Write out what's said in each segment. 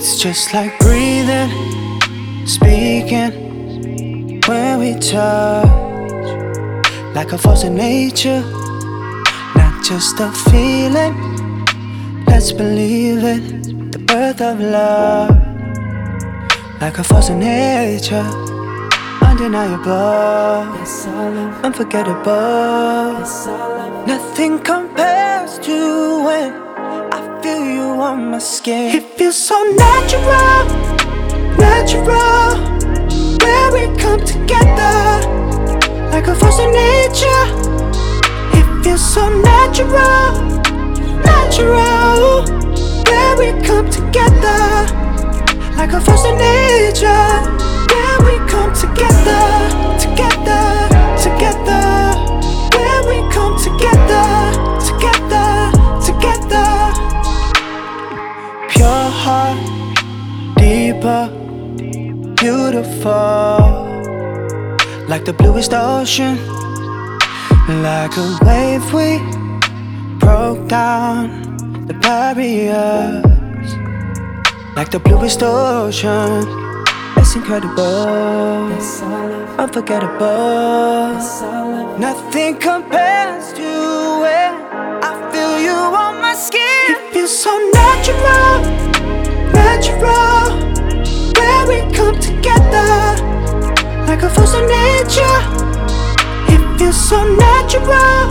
It's just like breathing, speaking when we touch, like a force in nature, not just a feeling. Let's believe it, the birth of love, like a force in nature, undeniable, unforgettable. Nothing compares to when I feel you on my skin. It feels so natural, natural, where we come together, like a force in nature. It feels so natural, natural, where we come together, like a force in nature. Where we come together, together, together. Where we come together, together, together. Pure heart, deeper, beautiful, like the bluest ocean, like a wave we broke down the barriers, like the bluest ocean. It's incredible, unforgettable. Nothing compares to when I feel you on my skin. It feels so natural, natural, where we come together, like a force of nature. It feels so natural,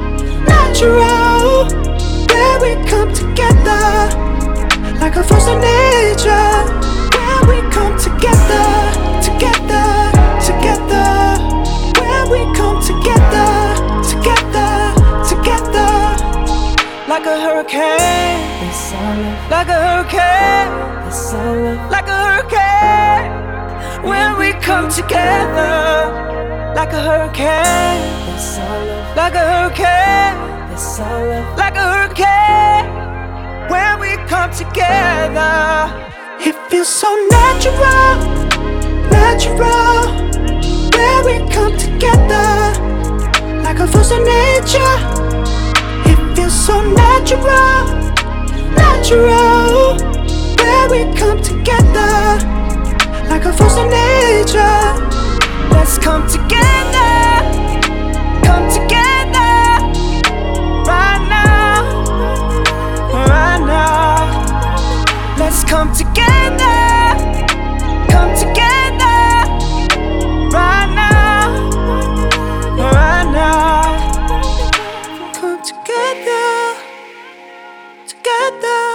natural, where we come together, like a force of nature. Where we come together, together, together. Where we come together, together, together. Like a hurricane, like a hurricane, like a hurricane. When we come together, like a hurricane, like a hurricane, like a hurricane. When we come together, it feels so natural, natural, where we come together, like a force of nature. It feels so natural, natural, where we come together, like a force of nature. Let's come together, come together, right now, right now. Let's come together, come together, right now, right now. Come together, together.